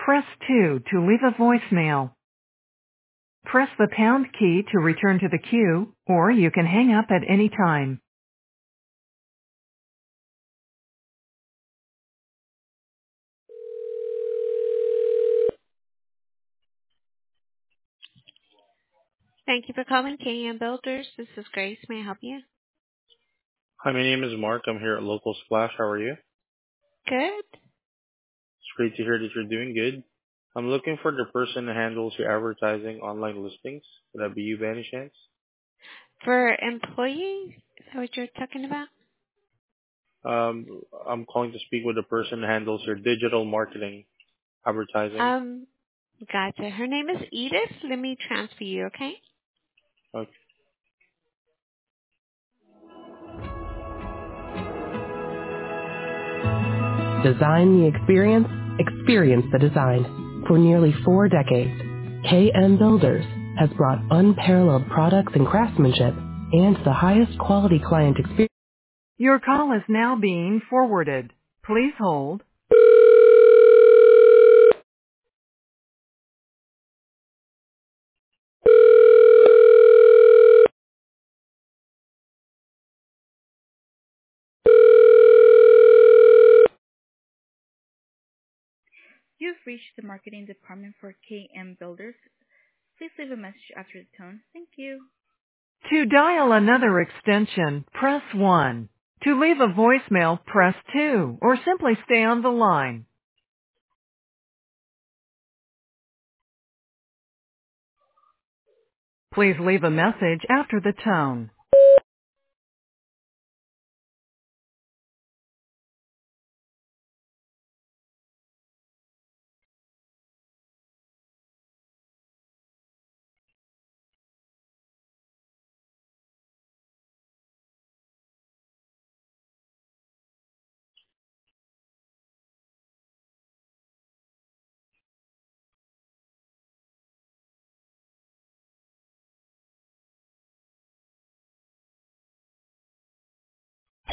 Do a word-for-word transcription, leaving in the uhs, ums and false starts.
Press two to leave a voicemail. Press the pound key to return to the queue, or you can hang up at any time. Thank you for calling K M Builders. This is Grace. May I help you? Hi, my name is Mark. I'm here at Local Splash. How are you? It's Good. great to hear that you're doing good. I'm looking for the person who handles your advertising online listings. Would that be you by any chance? For employees, is that what you're talking about? Um, I'm calling to speak with the person who handles your digital marketing advertising. Um, gotcha. Her name is Edith. Let me transfer you, okay? Okay. Design the experience, experience the design. For nearly four decades, K M Builders has brought unparalleled products and craftsmanship and the highest quality client experience. Your call is now being forwarded. Please hold. You've reached the marketing department for K M Builders. Please leave a message after the tone. Thank you. To dial another extension, press one. To leave a voicemail, press two, or simply stay on the line. Please leave a message after the tone.